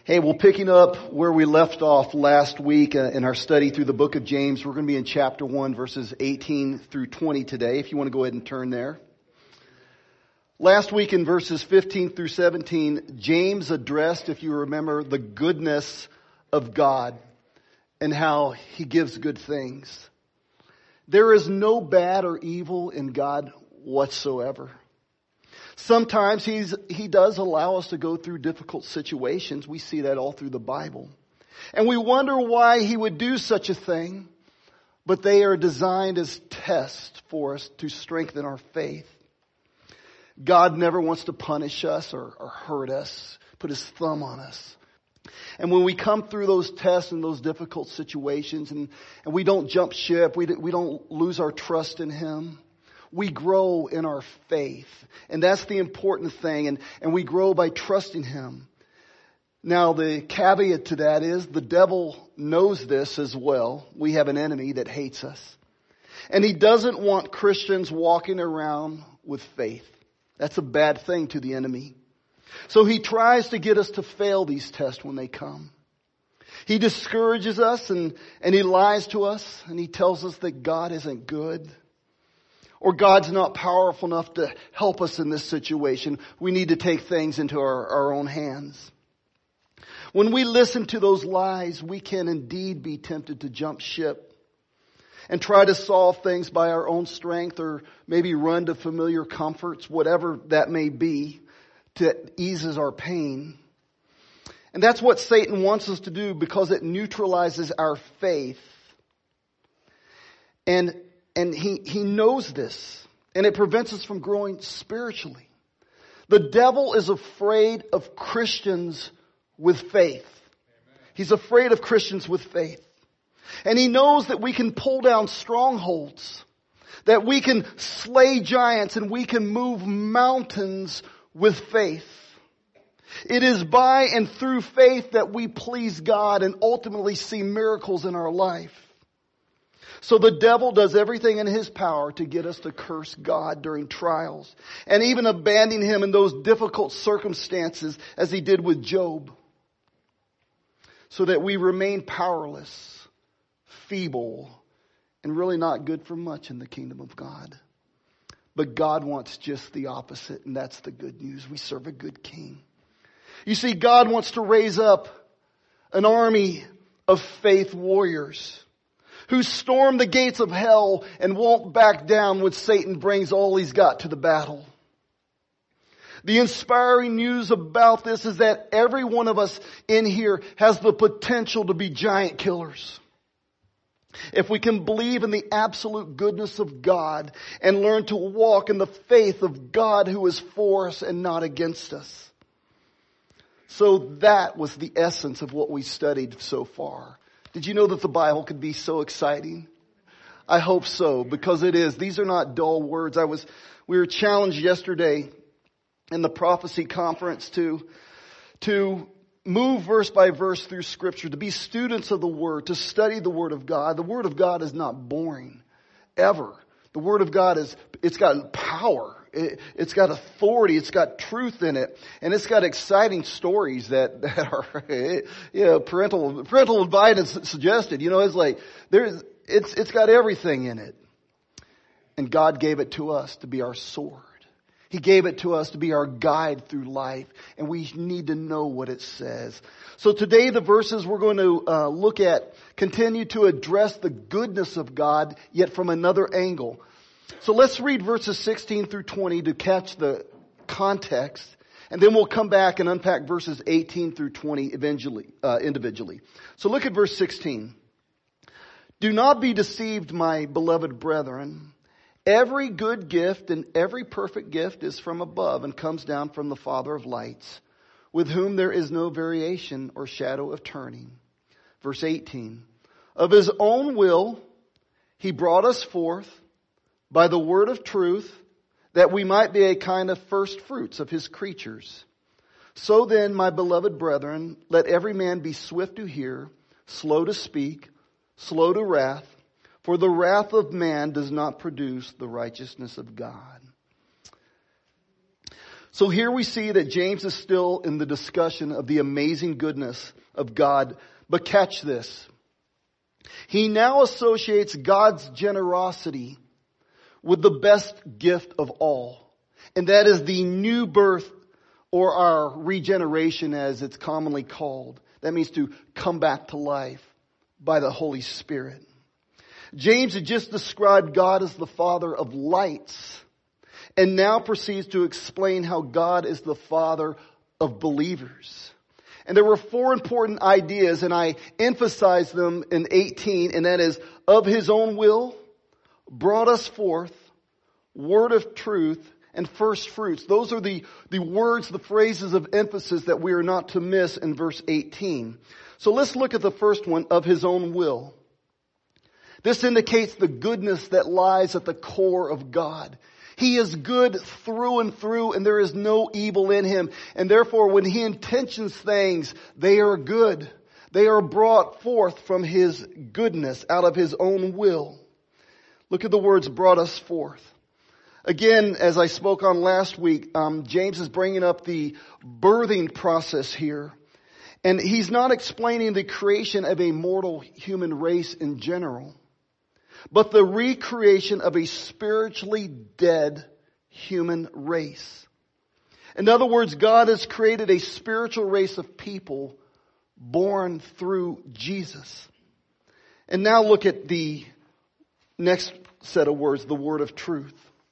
Hey, well, picking up where we left off last week in our study through the book of James, we're going to be in chapter 1, verses 18 through 20 today, if you want to go ahead and turn there. Last week in verses 15 through 17, James addressed, if you remember, the goodness of God and how He gives good things. There is no bad or evil in God whatsoever. Sometimes He does allow us to go through difficult situations. We see that all through the Bible. And we wonder why He would do such a thing. But they are designed as tests for us to strengthen our faith. God never wants to punish us or hurt us, put His thumb on us. And when we come through those tests and those difficult situations and we don't jump ship, we don't lose our trust in Him. We grow in our faith. And that's the important thing. And we grow by trusting Him. Now the caveat to that is the devil knows this as well. We have an enemy that hates us. And he doesn't want Christians walking around with faith. That's a bad thing to the enemy. So he tries to get us to fail these tests when they come. He discourages us and he lies to us and he tells us that God isn't good. Or God's not powerful enough to help us in this situation. We need to take things into our own hands. When we listen to those lies, we can indeed be tempted to jump ship and try to solve things by our own strength or maybe run to familiar comforts, whatever that may be, to eases our pain. And that's what Satan wants us to do because it neutralizes our faith. And he knows this, and it prevents us from growing spiritually. The devil is afraid of Christians with faith. He's afraid of Christians with faith. And he knows that we can pull down strongholds, that we can slay giants, and we can move mountains with faith. It is by and through faith that we please God and ultimately see miracles in our life. So the devil does everything in his power to get us to curse God during trials and even abandon Him in those difficult circumstances as he did with Job, so that we remain powerless, feeble, and really not good for much in the kingdom of God. But God wants just the opposite, and that's the good news. We serve a good king. You see, God wants to raise up an army of faith warriors who storm the gates of hell and won't back down when Satan brings all he's got to the battle. The inspiring news about this is that every one of us in here has the potential to be giant killers. If we can believe in the absolute goodness of God and learn to walk in the faith of God who is for us and not against us. So that was the essence of what we studied so far. Did you know that the Bible could be so exciting? I hope so, because it is. These are not dull words. We were challenged yesterday in the prophecy conference to move verse by verse through Scripture, to be students of the Word, to study the Word of God. The Word of God is not boring, ever. The Word of God it's got power. It's got authority. It's got truth in it. And it's got exciting stories that are, parental advice suggested. It's like, it's got everything in it. And God gave it to us to be our sword. He gave it to us to be our guide through life. And we need to know what it says. So today the verses we're going to look at continue to address the goodness of God, yet from another angle. So let's read verses 16 through 20 to catch the context. And then we'll come back and unpack verses 18 through 20 individually. So look at verse 16. Do not be deceived, my beloved brethren. Every good gift and every perfect gift is from above and comes down from the Father of lights, with whom there is no variation or shadow of turning. Verse 18. Of His own will He brought us forth by the word of truth, that we might be a kind of first fruits of His creatures. So then, my beloved brethren, let every man be swift to hear, slow to speak, slow to wrath, for the wrath of man does not produce the righteousness of God. So here we see that James is still in the discussion of the amazing goodness of God. But catch this. He now associates God's generosity with the best gift of all. And that is the new birth, or our regeneration as it's commonly called. That means to come back to life by the Holy Spirit. James had just described God as the Father of lights, and now proceeds to explain how God is the Father of believers. And there were 4 important ideas, and I emphasized them in 18, and that is, of His own will, brought us forth, word of truth, and first fruits. Those are the words, the phrases of emphasis that we are not to miss in verse 18. So let's look at the first one, of His own will. This indicates the goodness that lies at the core of God. He is good through and through, and there is no evil in Him. And therefore, when He intentions things, they are good. They are brought forth from His goodness, out of His own will. Look at the words, brought us forth. Again, as I spoke on last week, James is bringing up the birthing process here. And he's not explaining the creation of a mortal human race in general, but the recreation of a spiritually dead human race. In other words, God has created a spiritual race of people born through Jesus. And now look at the next set of words, the word of truth.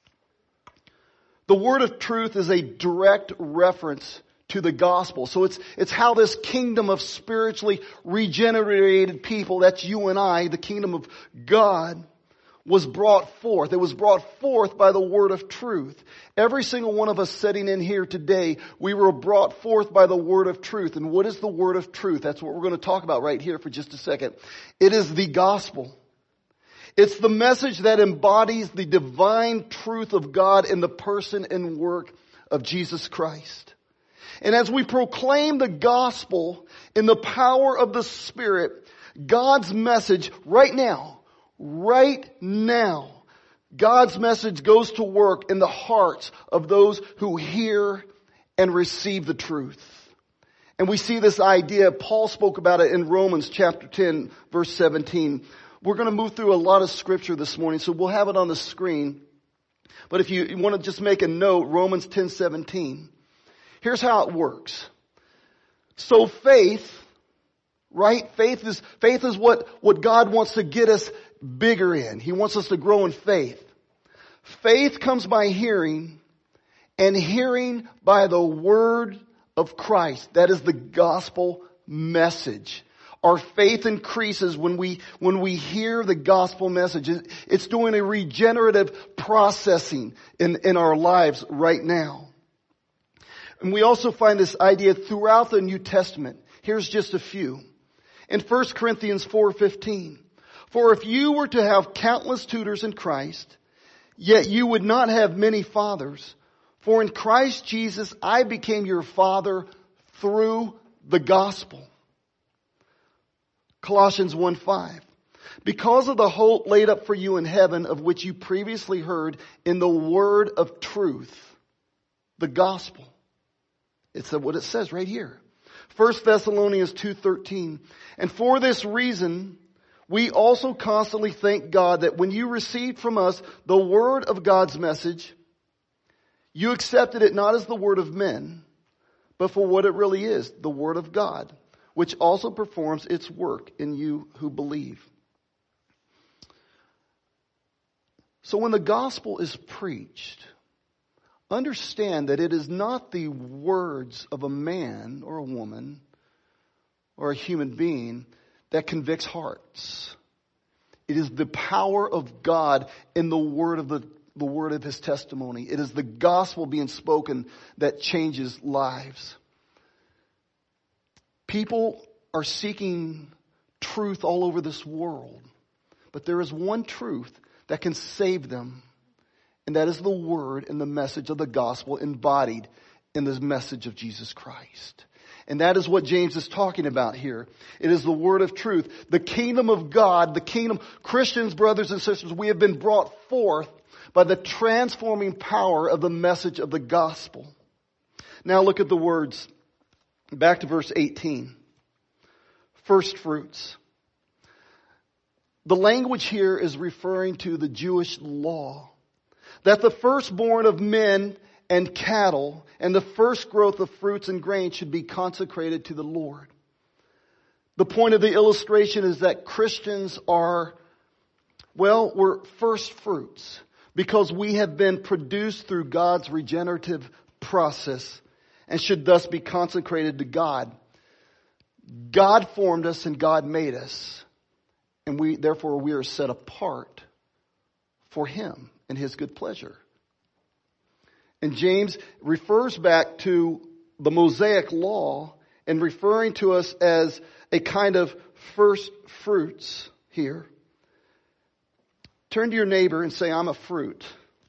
The word of truth is a direct reference to the gospel. So it's how this kingdom of spiritually regenerated people, that's you and I, the kingdom of God, was brought forth. It was brought forth by the word of truth. Every single one of us sitting in here today, we were brought forth by the word of truth. And what is the word of truth? That's what we're going to talk about right here for just a second. It is the gospel. It's the message that embodies the divine truth of God in the person and work of Jesus Christ. And as we proclaim the gospel in the power of the Spirit, God's message right now, God's message goes to work in the hearts of those who hear and receive the truth. And we see this idea, Paul spoke about it in Romans chapter 10, verse 17. We're going to move through a lot of scripture this morning, so we'll have it on the screen. But if you want to just make a note, Romans 10:17. Here's how it works. So faith, right? Faith is what God wants to get us bigger in. He wants us to grow in faith. Faith comes by hearing, and hearing by the word of Christ. That is the gospel message. Our faith increases when we hear the gospel message. It's doing a regenerative processing in our lives right now. And we also find this idea throughout the New Testament. Here's just a few. In 1 Corinthians 4:15, for if you were to have countless tutors in Christ, yet you would not have many fathers, for in Christ Jesus I became your father through the gospel. Colossians 1:5. Because of the hope laid up for you in heaven, of which you previously heard in the word of truth, the gospel. It's what it says right here. 1 Thessalonians 2:13. And for this reason, we also constantly thank God that when you received from us the word of God's message, you accepted it not as the word of men, but for what it really is, the word of God, which also performs its work in you who believe. So when the gospel is preached, understand that it is not the words of a man or a woman or a human being that convicts hearts. It is the power of God in the word of His testimony. It is the gospel being spoken that changes lives. People are seeking truth all over this world, but there is one truth that can save them, and that is the word and the message of the gospel embodied in the message of Jesus Christ. And that is what James is talking about here. It is the word of truth. The kingdom of God, the kingdom, Christians, brothers and sisters, we have been brought forth by the transforming power of the message of the gospel. Now look at the words. Back to verse 18. First fruits. The language here is referring to the Jewish law. That the firstborn of men and cattle and the first growth of fruits and grain should be consecrated to the Lord. The point of the illustration is that Christians are, we're first fruits because we have been produced through God's regenerative process and should thus be consecrated to God. God formed us and God made us, and we are set apart for Him and His good pleasure. And James refers back to the Mosaic law and referring to us as a kind of first fruits here. Turn to your neighbor and say, I'm a fruit.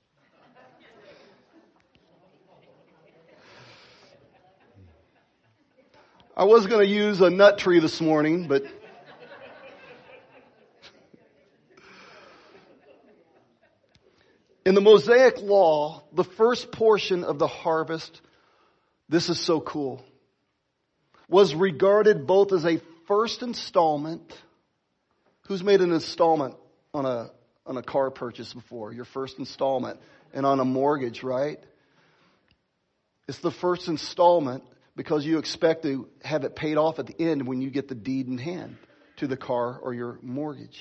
I was going to use a nut tree this morning, but in the Mosaic law, the first portion of the harvest, this is so cool, was regarded both as a first installment. Who's made an installment on a car purchase before? Your first installment. And on a mortgage, right? It's the first installment because you expect to have it paid off at the end when you get the deed in hand to the car or your mortgage.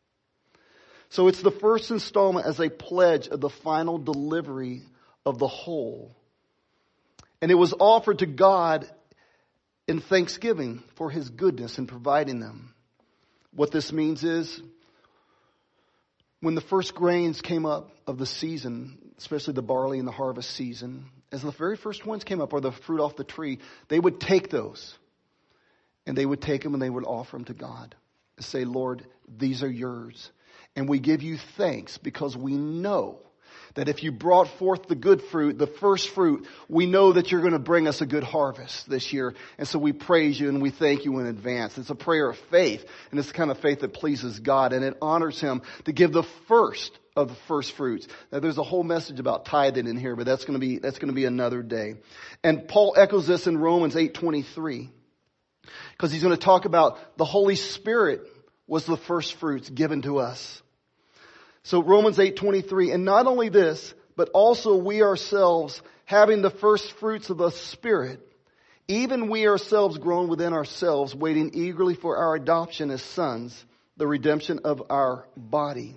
So it's the first installment as a pledge of the final delivery of the whole. And it was offered to God in thanksgiving for His goodness in providing them. What this means is when the first grains came up of the season, especially the barley in the harvest season, as the very first ones came up, or the fruit off the tree, they would take those. And they would take them and they would offer them to God. Say, Lord, these are yours. And we give you thanks because we know that if you brought forth the good fruit, the first fruit, we know that you're going to bring us a good harvest this year. And so we praise you and we thank you in advance. It's a prayer of faith. And it's the kind of faith that pleases God. And it honors Him to give the first of the first fruits. Now there's a whole message about tithing in here, but that's going to be another day. And Paul echoes this in Romans 8:23. Because he's going to talk about the Holy Spirit was the first fruits given to us. So Romans 8:23, and not only this, but also we ourselves having the first fruits of the Spirit, even we ourselves grown within ourselves, waiting eagerly for our adoption as sons, the redemption of our body.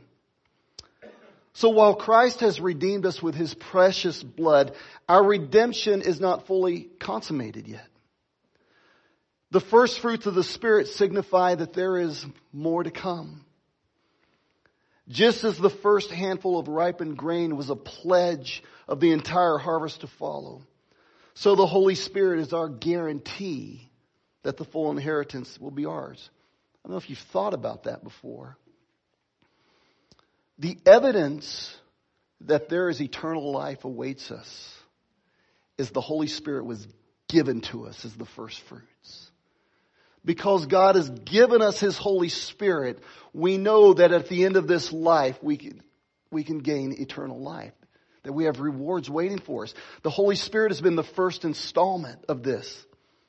So while Christ has redeemed us with His precious blood, our redemption is not fully consummated yet. The first fruits of the Spirit signify that there is more to come. Just as the first handful of ripened grain was a pledge of the entire harvest to follow, so the Holy Spirit is our guarantee that the full inheritance will be ours. I don't know if you've thought about that before. The evidence that there is eternal life awaits us is the Holy Spirit was given to us as the first fruits. Because God has given us His Holy Spirit, we know that at the end of this life, we can gain eternal life. That we have rewards waiting for us. The Holy Spirit has been the first installment of this.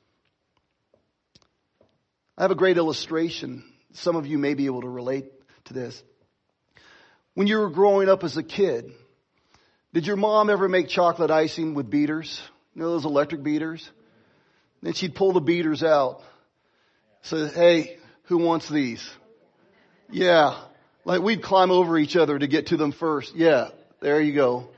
I have a great illustration. Some of you may be able to relate to this. When you were growing up as a kid, did your mom ever make chocolate icing with beaters? You know those electric beaters? Then she'd pull the beaters out. Say, hey, who wants these? Yeah. Like we'd climb over each other to get to them first. Yeah, there you go.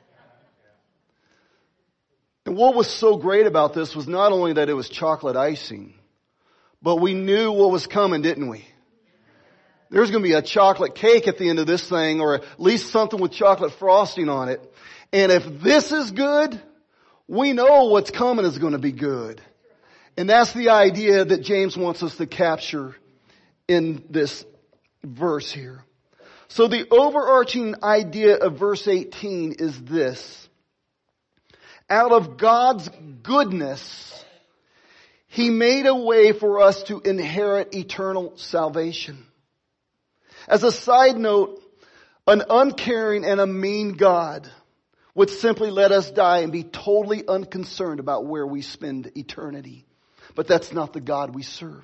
And what was so great about this was not only that it was chocolate icing, but we knew what was coming, didn't we? There's going to be a chocolate cake at the end of this thing, or at least something with chocolate frosting on it. And if this is good, we know what's coming is going to be good. And that's the idea that James wants us to capture in this verse here. So the overarching idea of verse 18 is this. Out of God's goodness, He made a way for us to inherit eternal salvation. As a side note, an uncaring and a mean God would simply let us die and be totally unconcerned about where we spend eternity. But that's not the God we serve.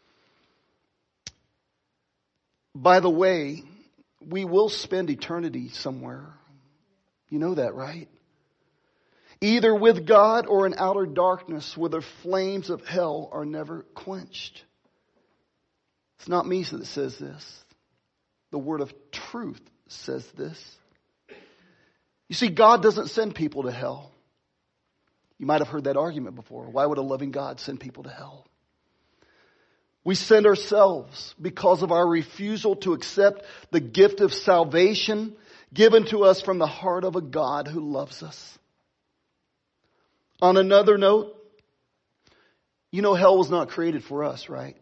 By the way, we will spend eternity somewhere. You know that, right? Either with God or in outer darkness where the flames of hell are never quenched. It's not me that says this. The word of truth says this. You see, God doesn't send people to hell. You might have heard that argument before. Why would a loving God send people to hell? We send ourselves because of our refusal to accept the gift of salvation given to us from the heart of a God who loves us. On another note, you know hell was not created for us, right?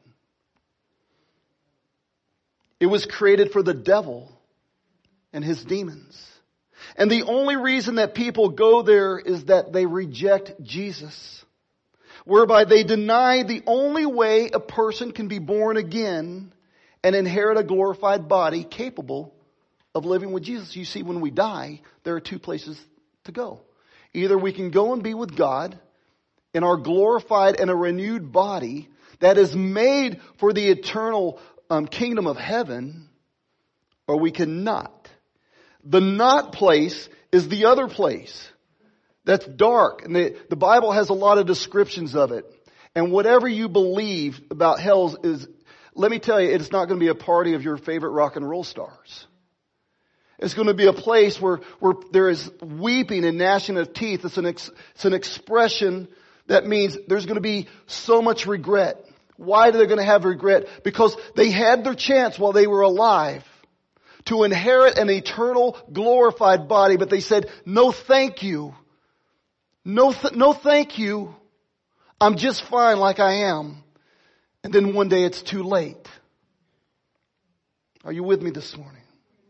It was created for the devil and his demons. And the only reason that people go there is that they reject Jesus, whereby they deny the only way a person can be born again and inherit a glorified body capable of living with Jesus. You see, when we die, there are two places to go. Either we can go and be with God in our glorified and a renewed body that is made for the eternal kingdom of heaven, or we cannot. The not place is the other place. That's dark. And the Bible has a lot of descriptions of it. And whatever you believe about hell is, let me tell you, it's not going to be a party of your favorite rock and roll stars. It's going to be a place where there is weeping and gnashing of teeth. It's an expression that means there's going to be so much regret. Why are they going to have regret? Because they had their chance while they were alive to inherit an eternal glorified body, but they said, no thank you. No thank you. I'm just fine like I am. And then one day it's too late. Are you with me this morning?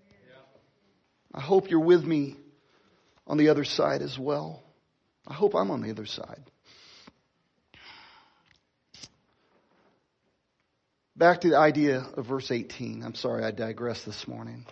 I hope you're with me on the other side as well. I hope I'm on the other side. Back to the idea of verse 18. I'm sorry I digressed this morning.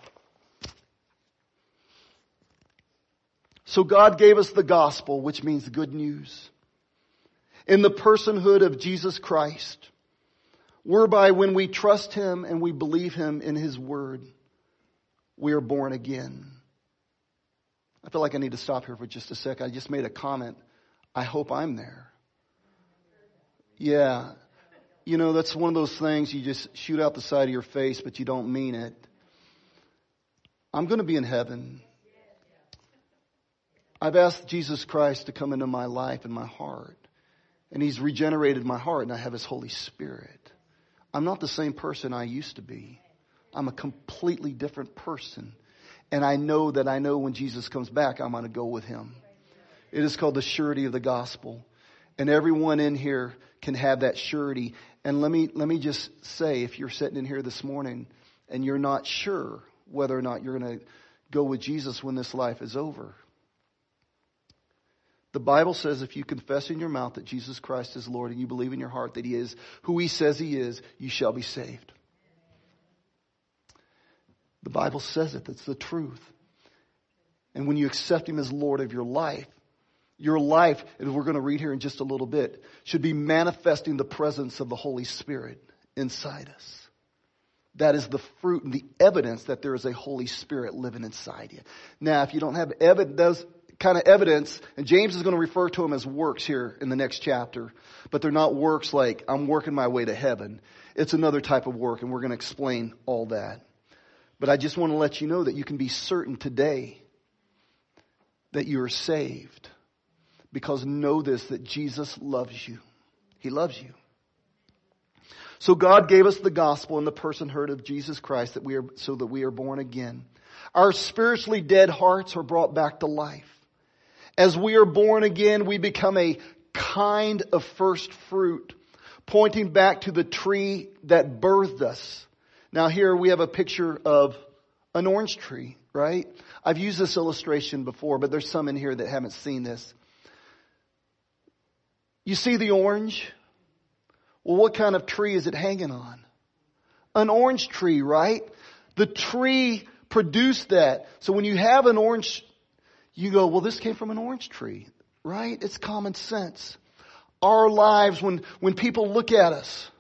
So God gave us the gospel, which means good news, in the personhood of Jesus Christ, whereby when we trust Him and we believe Him in His word, we are born again. I feel like I need to stop here for just a sec. I just made a comment. I hope I'm there. Yeah. You know, that's one of those things you just shoot out the side of your face, but you don't mean it. I'm going to be in heaven. I've asked Jesus Christ to come into my life and my heart. And He's regenerated my heart, and I have His Holy Spirit. I'm not the same person I used to be. I'm a completely different person. And I know when Jesus comes back, I'm going to go with Him. It is called the surety of the gospel. And everyone in here can have that surety. And let me just say, if you're sitting in here this morning and you're not sure whether or not you're going to go with Jesus when this life is over, the Bible says if you confess in your mouth that Jesus Christ is Lord and you believe in your heart that He is who He says He is, you shall be saved. The Bible says it. That's the truth. And when you accept Him as Lord of your life, as we're going to read here in just a little bit, should be manifesting the presence of the Holy Spirit inside us. That is the fruit and the evidence that there is a Holy Spirit living inside you. Now, if you don't have those kind of evidence, and James is going to refer to them as works here in the next chapter, but they're not works like I'm working my way to heaven. It's another type of work, and we're going to explain all that. But I just want to let you know that you can be certain today that you are saved. Because know this, that Jesus loves you. He loves you. So God gave us the gospel in the personhood of Jesus Christ so that we are born again. Our spiritually dead hearts are brought back to life. As we are born again, we become a kind of first fruit, pointing back to the tree that birthed us. Now here we have a picture of an orange tree, right? I've used this illustration before, but there's some in here that haven't seen this. You see the orange? Well, what kind of tree is it hanging on? An orange tree, right? The tree produced that. So when you have an orange, You go, well, this came from an orange tree, right? It's common sense. Our lives, when people look at us,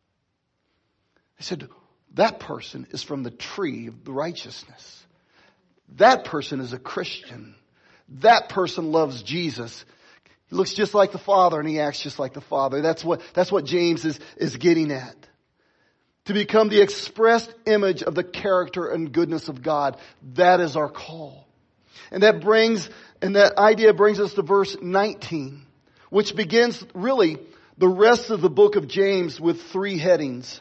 they said, that person is from the tree of the righteousness. That person is a Christian. That person loves Jesus. He looks just like the Father and he acts just like the Father. That's what James is getting at. To become the expressed image of the character and goodness of God. That is our call. And that idea brings us to verse 19, which begins really the rest of the book of James with 3 headings.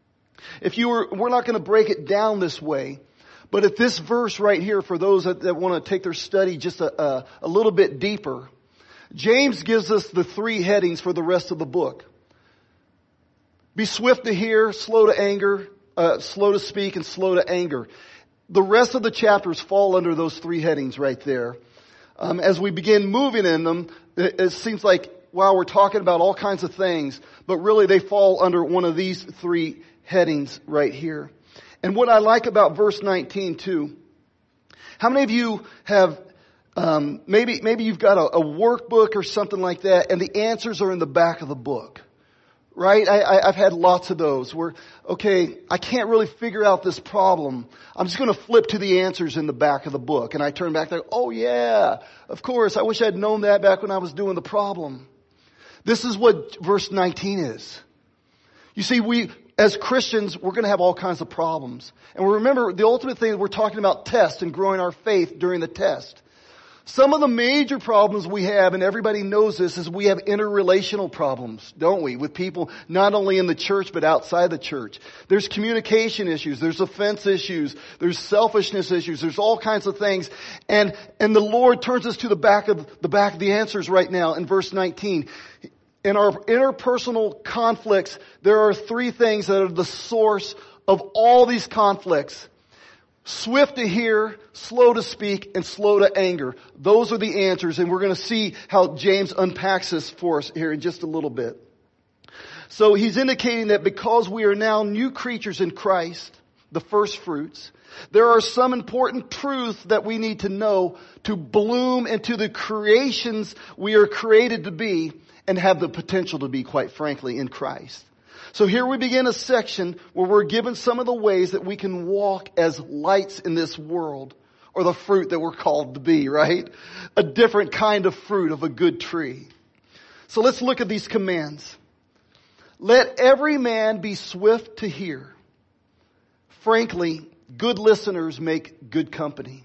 We're not going to break it down this way, but at this verse right here, for those that want to take their study just a little bit deeper, James gives us the 3 headings for the rest of the book. Be swift to hear, slow to anger, slow to speak, and slow to anger. The rest of the chapters fall under those 3 headings right there. As we begin moving in them, it seems like, wow, we're talking about all kinds of things, but really they fall under one of these 3 headings right here. And what I like about verse 19 too, how many of you have, maybe you've got a workbook or something like that, and the answers are in the back of the book? Right? I've had lots of those where, okay, I can't really figure out this problem. I'm just going to flip to the answers in the back of the book. And I turn back and go, oh yeah, of course. I wish I'd known that back when I was doing the problem. This is what verse 19 is. You see, as Christians, we're going to have all kinds of problems. And remember, the ultimate thing, we're talking about tests and growing our faith during the test. Some of the major problems we have, and everybody knows this, is we have interrelational problems, don't we? With people not only in the church, but outside the church. There's communication issues, there's offense issues, there's selfishness issues, there's all kinds of things. And the Lord turns us to the back of the answers right now in verse 19. In our interpersonal conflicts, there are 3 things that are the source of all these conflicts. Swift to hear, slow to speak, and slow to anger. Those are the answers, and we're going to see how James unpacks this for us here in just a little bit. So he's indicating that because we are now new creatures in Christ, the first fruits, there are some important truths that we need to know to bloom into the creations we are created to be and have the potential to be, quite frankly, in Christ. So here we begin a section where we're given some of the ways that we can walk as lights in this world, or the fruit that we're called to be, right? A different kind of fruit of a good tree. So let's look at these commands. Let every man be swift to hear. Frankly, good listeners make good company.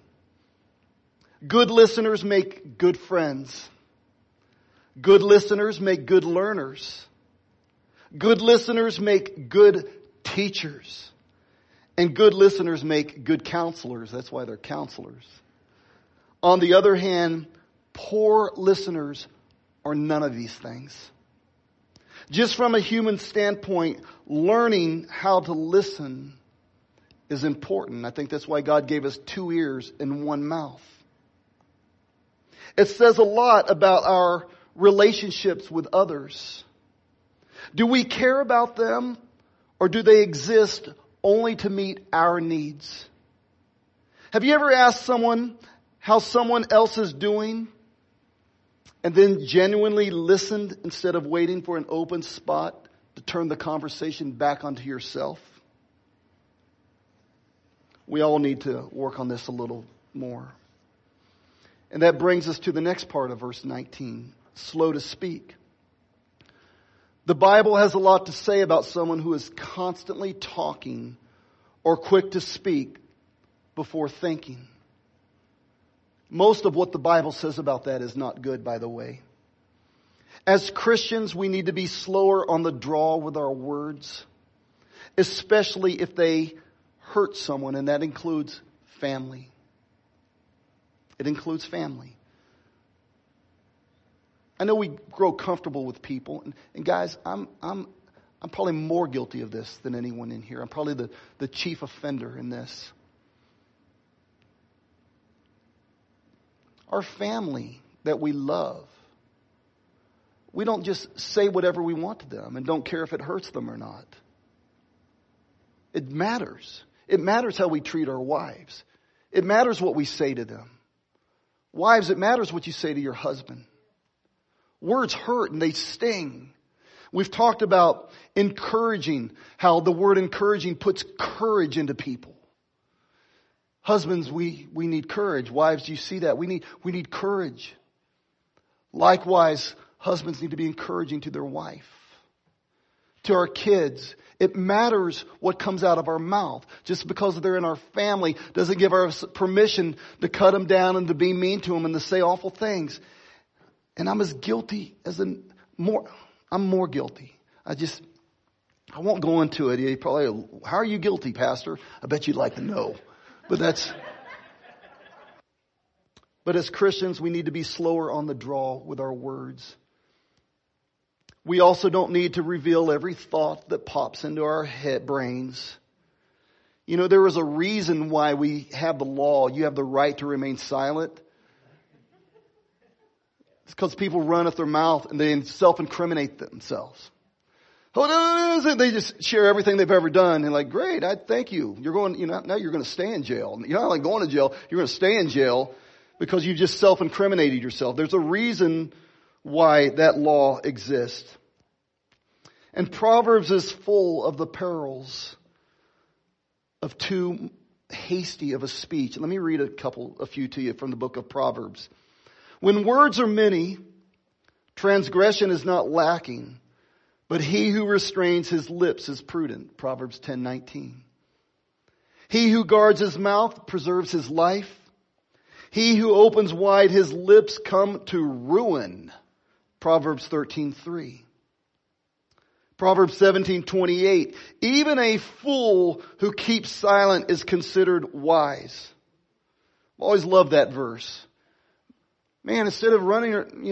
Good listeners make good friends. Good listeners make good learners. Good listeners make good teachers. And good listeners make good counselors. That's why they're counselors. On the other hand, poor listeners are none of these things. Just from a human standpoint, learning how to listen is important. I think that's why God gave us 2 ears and 1 mouth. It says a lot about our relationships with others. Do we care about them, or do they exist only to meet our needs? Have you ever asked someone how someone else is doing and then genuinely listened instead of waiting for an open spot to turn the conversation back onto yourself? We all need to work on this a little more. And that brings us to the next part of verse 19, slow to speak. The Bible has a lot to say about someone who is constantly talking or quick to speak before thinking. Most of what the Bible says about that is not good, by the way. As Christians, we need to be slower on the draw with our words, especially if they hurt someone, and that includes family. It includes family. I know we grow comfortable with people, and guys, I'm probably more guilty of this than anyone in here. I'm probably the chief offender in this. Our family that we love, we don't just say whatever we want to them and don't care if it hurts them or not. It matters. It matters how we treat our wives. It matters what we say to them. Wives, it matters what you say to your husband. Words hurt and they sting. We've talked about encouraging, how the word encouraging puts courage into people. Husbands, we need courage. Wives, do you see that? We need courage. Likewise, husbands need to be encouraging to their wife. To our kids, it matters what comes out of our mouth. Just because they're in our family doesn't give us permission to cut them down and to be mean to them and to say awful things. And I'm as guilty as I'm more guilty. I won't go into it. You probably, how are you guilty, Pastor? I bet you'd like to know. But as Christians, we need to be slower on the draw with our words. We also don't need to reveal every thought that pops into our brains. You know, there is a reason why we have the law. You have the right to remain silent. It's because people run at their mouth and they self-incriminate themselves. They just share everything they've ever done. And like, great, I thank you. Now you're going to stay in jail. You're not like going to jail. You're going to stay in jail because you just self-incriminated yourself. There's a reason why that law exists. And Proverbs is full of the perils of too hasty of a speech. Let me read a few to you from the book of Proverbs. When words are many, transgression is not lacking, but he who restrains his lips is prudent. Proverbs 10:19. He who guards his mouth preserves his life. He who opens wide his lips come to ruin. Proverbs 13:3. Proverbs 17:28. Even a fool who keeps silent is considered wise. I've always loved that verse. Man, instead of running,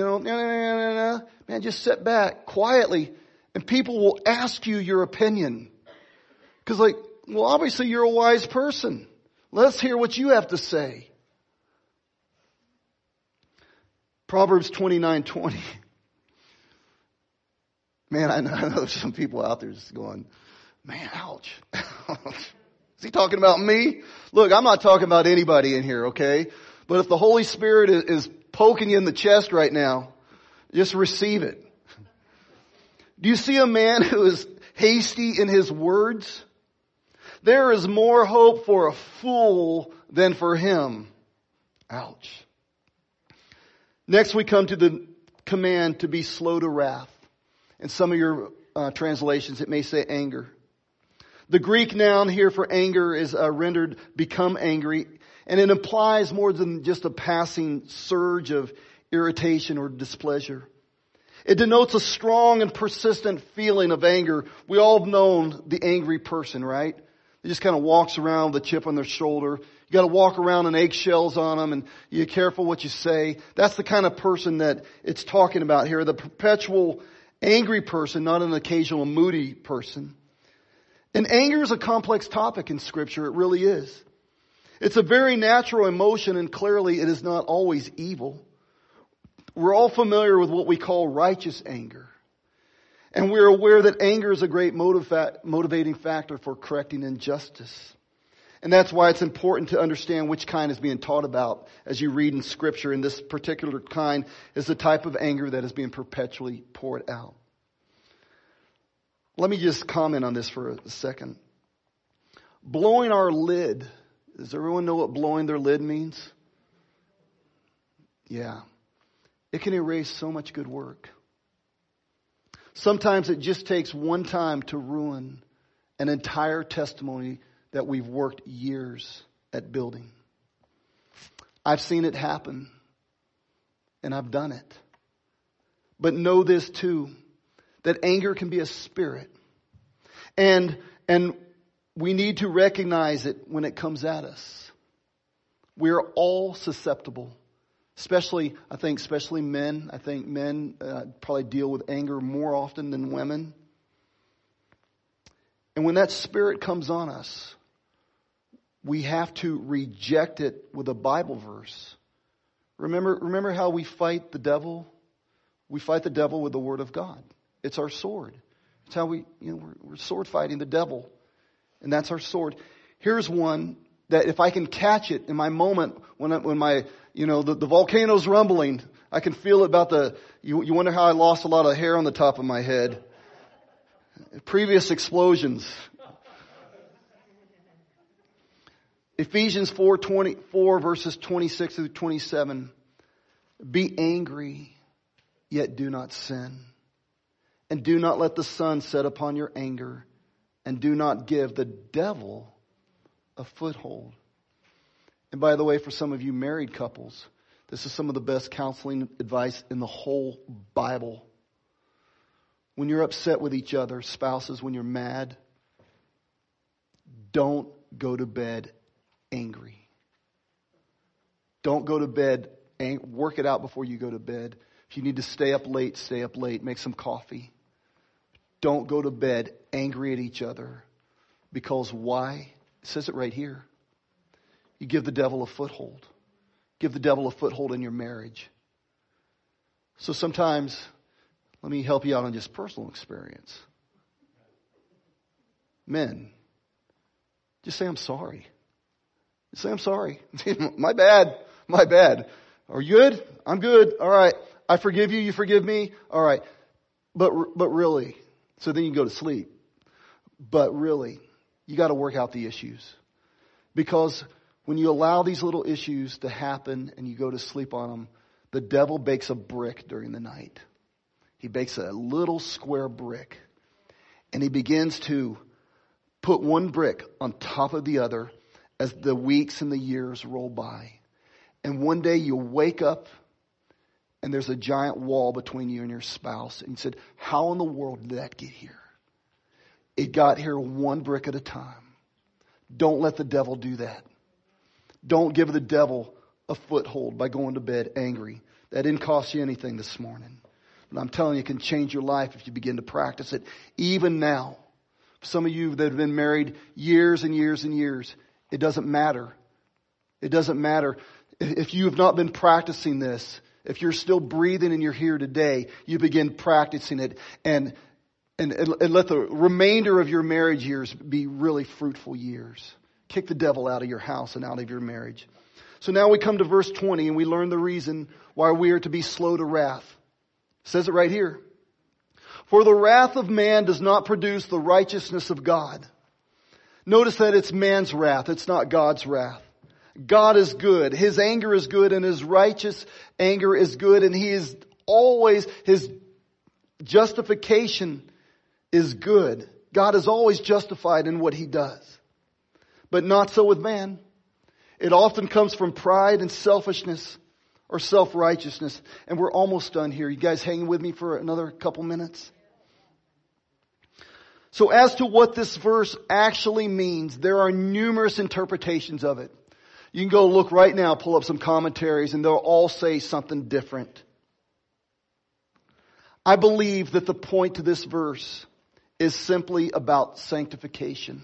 man, just sit back quietly and people will ask you your opinion. Because well, obviously you're a wise person. Let's hear what you have to say. Proverbs 29:20. Man, I know there's some people out there just going, man, ouch. Is he talking about me? Look, I'm not talking about anybody in here, okay? But if the Holy Spirit is poking you in the chest right now, just receive it. Do you see a man who is hasty in his words? There is more hope for a fool than for him. Ouch. Next we come to the command to be slow to wrath. In some of your translations it may say anger. The Greek noun here for anger is rendered become angry, and it implies more than just a passing surge of irritation or displeasure. It denotes a strong and persistent feeling of anger. We all have known the angry person, right? They just kind of walks around with a chip on their shoulder. You got to walk around in eggshells on them, and you're careful what you say. That's the kind of person that it's talking about here. The perpetual angry person, not an occasional moody person. And anger is a complex topic in Scripture. It really is. It's a very natural emotion, and clearly it is not always evil. We're all familiar with what we call righteous anger. And we're aware that anger is a great motivating factor for correcting injustice. And that's why it's important to understand which kind is being taught about as you read in Scripture. And this particular kind is the type of anger that is being perpetually poured out. Let me just comment on this for a second. Blowing our lid. Does everyone know what blowing their lid means? Yeah. It can erase so much good work. Sometimes it just takes one time to ruin an entire testimony that we've worked years at building. I've seen it happen, and I've done it. But know this too, that anger can be a spirit. And we need to recognize it when it comes at us. We're all susceptible. Especially men. I think men probably deal with anger more often than women. And when that spirit comes on us, we have to reject it with a Bible verse. Remember how we fight the devil? We fight the devil with the Word of God. It's our sword. It's how we're sword fighting the devil. And that's our sword. Here's one that if I can catch it in my moment when my the volcano's rumbling. I can feel it about you wonder how I lost a lot of hair on the top of my head. Previous explosions. Ephesians 4:24 verses 26 through 27. Be angry, yet do not sin. And do not let the sun set upon your anger. And do not give the devil a foothold. And by the way, for some of you married couples, this is some of the best counseling advice in the whole Bible. When you're upset with each other, spouses, when you're mad, don't go to bed angry. Don't go to bed, work it out before you go to bed. If you need to stay up late, stay up late, make some coffee. Don't go to bed angry at each other. Because why? It says it right here. You give the devil a foothold. Give the devil a foothold in your marriage. So sometimes, let me help you out on just personal experience. Men, just say, I'm sorry. Just say, I'm sorry. My bad. My bad. Are you good? I'm good. All right. I forgive you. You forgive me. All right. But really, so then you can go to sleep. But really, you got to work out the issues. Because when you allow these little issues to happen and you go to sleep on them, the devil bakes a brick during the night. He bakes a little square brick. And he begins to put one brick on top of the other as the weeks and the years roll by. And one day you'll wake up and there's a giant wall between you and your spouse. And you said, how in the world did that get here? It got here one brick at a time. Don't let the devil do that. Don't give the devil a foothold by going to bed angry. That didn't cost you anything this morning. But I'm telling you, it can change your life if you begin to practice it. Even now, some of you that have been married years and years and years, it doesn't matter. It doesn't matter. If you have not been practicing this, if you're still breathing and you're here today, you begin practicing it and let the remainder of your marriage years be really fruitful years. Kick the devil out of your house and out of your marriage. So now we come to verse 20 and we learn the reason why we are to be slow to wrath. It says it right here. For the wrath of man does not produce the righteousness of God. Notice that it's man's wrath. It's not God's wrath. God is good. His anger is good and His righteous anger is good. And He is always, His justification is good. God is always justified in what He does. But not so with man. It often comes from pride and selfishness or self-righteousness. And we're almost done here. You guys hanging with me for another couple minutes? So as to what this verse actually means, there are numerous interpretations of it. You can go look right now, pull up some commentaries, and they'll all say something different. I believe that the point to this verse is simply about sanctification.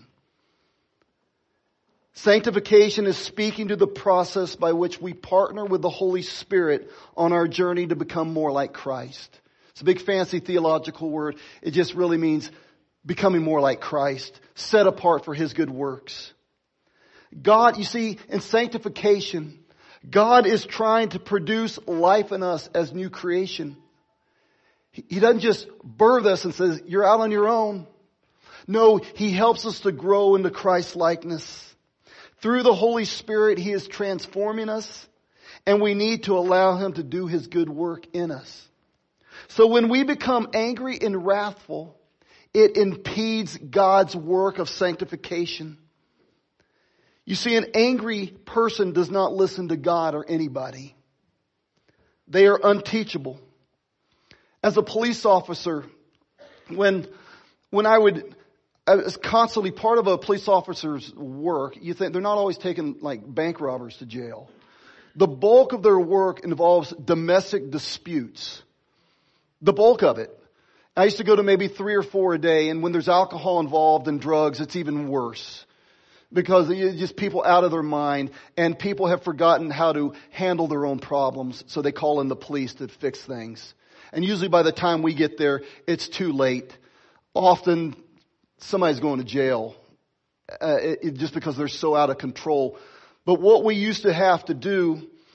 Sanctification is speaking to the process by which we partner with the Holy Spirit on our journey to become more like Christ. It's a big fancy theological word. It just really means becoming more like Christ, set apart for His good works. God, you see, in sanctification, God is trying to produce life in us as new creation. He doesn't just birth us and says, you're out on your own. No, He helps us to grow into Christ likeness. Through the Holy Spirit, He is transforming us, and we need to allow Him to do His good work in us. So when we become angry and wrathful, it impedes God's work of sanctification. You see, an angry person does not listen to God or anybody. They are unteachable. As a police officer, when I was constantly part of a police officer's work, you think they're not always taking like bank robbers to jail. The bulk of their work involves domestic disputes. The bulk of it. I used to go to maybe 3 or 4 a day, and when there's alcohol involved and drugs, it's even worse. Because it's just people out of their mind, and people have forgotten how to handle their own problems, so they call in the police to fix things. And usually by the time we get there, it's too late. Often somebody's going to jail just because they're so out of control. But what we used to have to do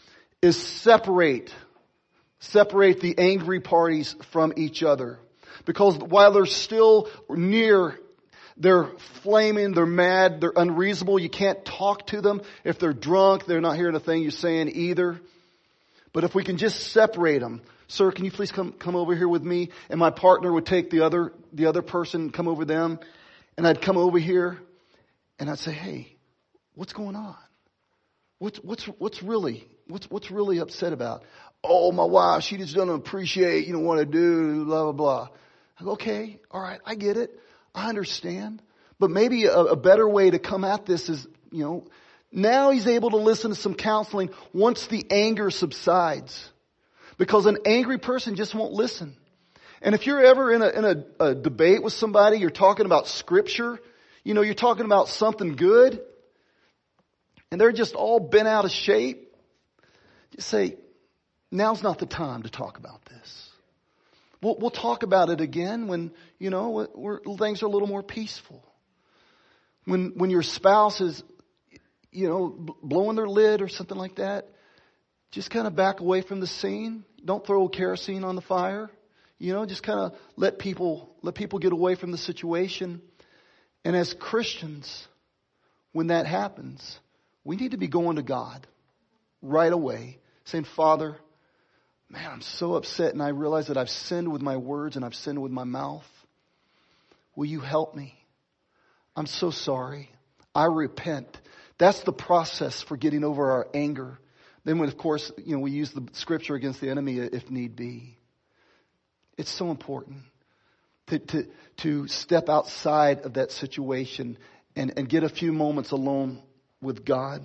is separate the angry parties from each other. Because while they're still near, they're flaming, they're mad, they're unreasonable. You can't talk to them. If they're drunk, they're not hearing a thing you're saying either. But if we can just separate them. Sir, can you please come over here with me? And my partner would take the other person, come over them. And I'd come over here and I'd say, hey, what's going on? What's really upset about? Oh, my wife, she just doesn't appreciate, what I do, blah, blah, blah. I go, okay, all right, I get it. I understand. But maybe a better way to come at this is, now he's able to listen to some counseling once the anger subsides. Because an angry person just won't listen. And if you're ever in a debate with somebody, you're talking about scripture, you're talking about something good, and they're just all bent out of shape, just say, now's not the time to talk about this. We'll talk about it again when, things are a little more peaceful. When your spouse is, blowing their lid or something like that, just kind of back away from the scene. Don't throw kerosene on the fire. Just kind of let people get away from the situation. And as Christians, when that happens, we need to be going to God right away, saying, Father, man, I'm so upset and I realize that I've sinned with my words and I've sinned with my mouth. Will you help me? I'm so sorry. I repent. That's the process for getting over our anger. Then, of course, we use the scripture against the enemy if need be. It's so important to step outside of that situation and get a few moments alone with God.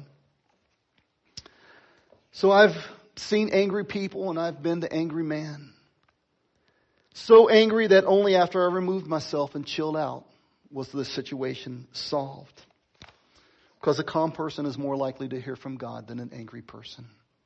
So I've seen angry people and I've been the angry man. So angry that only after I removed myself and chilled out was the situation solved. Because a calm person is more likely to hear from God than an angry person.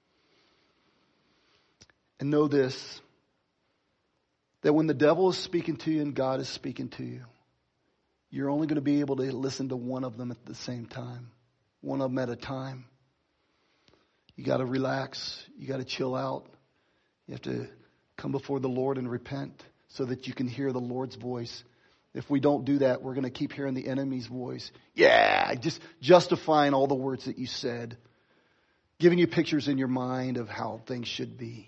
And know this, that when the devil is speaking to you and God is speaking to you, you're only going to be able to listen to one of them at the same time. One of them at a time. You got to relax. You got to chill out. You have to come before the Lord and repent so that you can hear the Lord's voice. If we don't do that, we're going to keep hearing the enemy's voice. Yeah, just justifying all the words that you said. Giving you pictures in your mind of how things should be.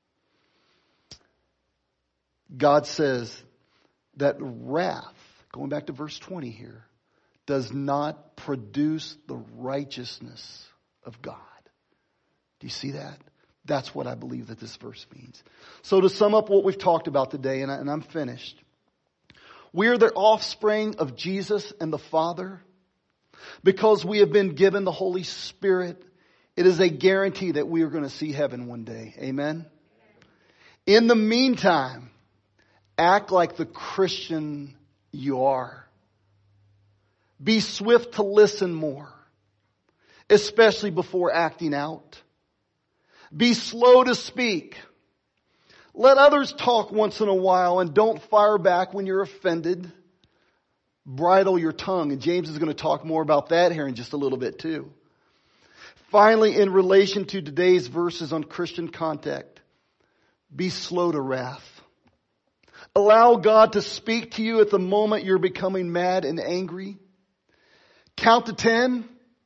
God says that wrath, going back to verse 20 here, does not produce the righteousness of God. Do you see that? That's what I believe that this verse means. So to sum up what we've talked about today, and I'm finished. We are the offspring of Jesus and the Father. Because we have been given the Holy Spirit, it is a guarantee that we are going to see heaven one day. Amen? In the meantime, act like the Christian you are. Be swift to listen more, especially before acting out. Be slow to speak. Let others talk once in a while and don't fire back when you're offended. Bridle your tongue. And James is going to talk more about that here in just a little bit too. Finally, in relation to today's verses on Christian contact, be slow to wrath. Allow God to speak to you at the moment you're becoming mad and angry. Count to 10.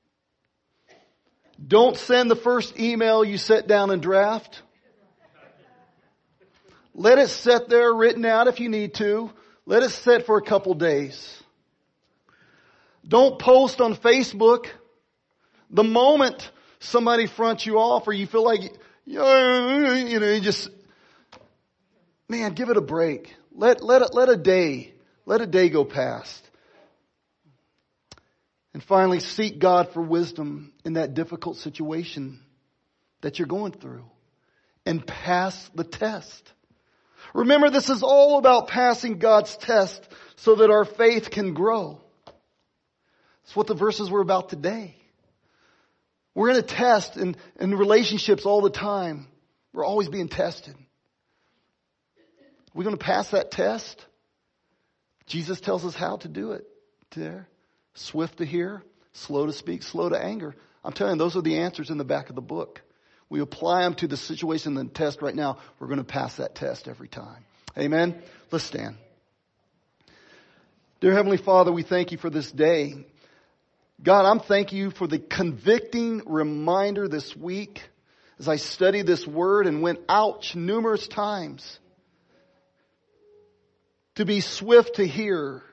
Don't send the first email you set down and draft. Let it sit there written out if you need to. Let it sit for a couple days. Don't post on Facebook. The moment somebody fronts you off or you feel like, you just, man, give it a break. Let a day go past. And finally, seek God for wisdom in that difficult situation that you're going through. And pass the test. Remember, this is all about passing God's test so that our faith can grow. That's what the verses were about today. We're in a test in relationships all the time. We're always being tested. We're going to pass that test. Jesus tells us how to do it. There. Swift to hear, slow to speak, slow to anger. I'm telling you, those are the answers in the back of the book. We apply them to the situation and the test right now. We're going to pass that test every time. Amen? Let's stand. Dear Heavenly Father, we thank you for this day. God, I'm thanking you for the convicting reminder this week as I studied this word and went ouch numerous times. To be swift to hear,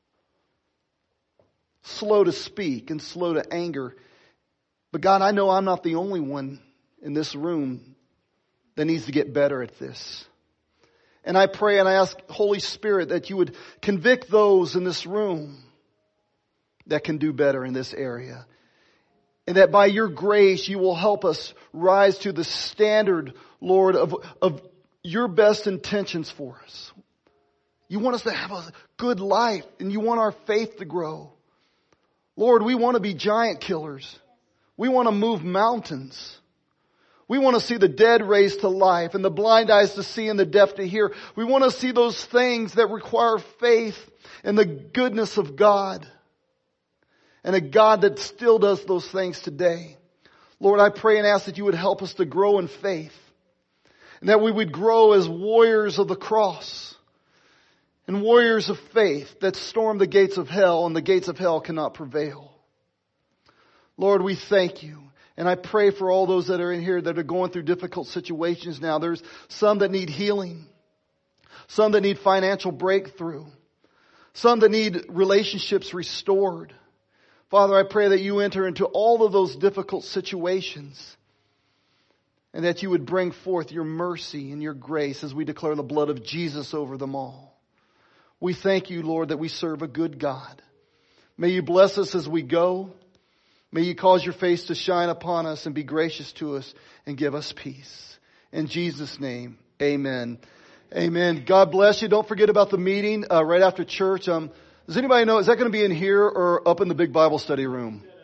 slow to speak, and slow to anger. But God, I know I'm not the only one in this room that needs to get better at this. And I pray and I ask, Holy Spirit, that you would convict those in this room that can do better in this area. And that by your grace, you will help us rise to the standard, Lord, of your best intentions for us. You want us to have a good life, and you want our faith to grow. Lord, we want to be giant killers. We want to move mountains. We want to see the dead raised to life and the blind eyes to see and the deaf to hear. We want to see those things that require faith and the goodness of God. And a God that still does those things today. Lord, I pray and ask that you would help us to grow in faith. And that we would grow as warriors of the cross. And warriors of faith that storm the gates of hell, and the gates of hell cannot prevail. Lord, we thank you. And I pray for all those that are in here that are going through difficult situations now. There's some that need healing. Some that need financial breakthrough. Some that need relationships restored. Father, I pray that you enter into all of those difficult situations. And that you would bring forth your mercy and your grace as we declare the blood of Jesus over them all. We thank you, Lord, that we serve a good God. May you bless us as we go. May you cause your face to shine upon us and be gracious to us and give us peace. In Jesus' name, amen. Amen. God bless you. Don't forget about the meeting right after church. Does anybody know, is that going to be in here or up in the big Bible study room?